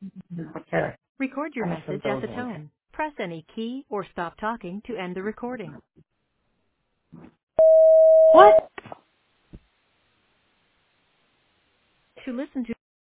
Sure. Record your I have some message at bills the in. tone. Press any key or stop talking to end the recording. What? To listen to